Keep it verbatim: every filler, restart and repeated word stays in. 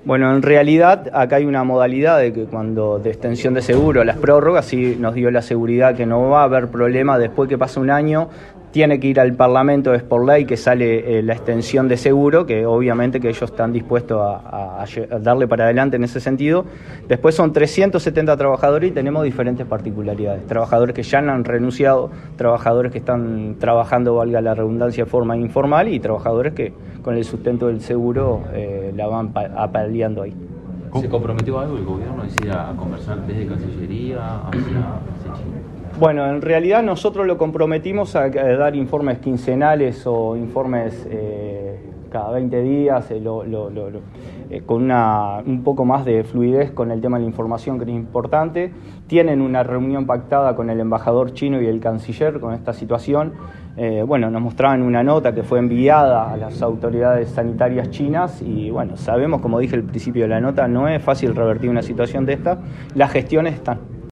Bueno, en realidad acá hay una modalidad de que cuando de extensión de seguro, las prórrogas, sí nos dio la seguridad que no va a haber problema después que pasa un año, tiene que ir al Parlamento, es por ley que sale eh, la extensión de seguro, que obviamente que ellos están dispuestos a, a, a darle para adelante en ese sentido. Después son trescientos setenta trabajadores y tenemos diferentes particularidades. Trabajadores que ya han renunciado, trabajadores que están trabajando, valga la redundancia, de forma informal y trabajadores que con el sustento del seguro eh, la van apaleando ahí. ¿Se comprometió algo el gobierno, es decir, a conversar desde Cancillería hacia, hacia China? Bueno, en realidad nosotros lo comprometimos a, a dar informes quincenales o informes eh, cada veinte días, eh, lo, lo, lo, lo, eh, con una, un poco más de fluidez con el tema de la información, que es importante. Tienen una reunión pactada con el embajador chino y el canciller con esta situación. Eh, bueno, nos mostraban una nota que fue enviada a las autoridades sanitarias chinas y bueno, sabemos, como dije al principio de la nota, no es fácil revertir una situación de esta. Las gestiones están.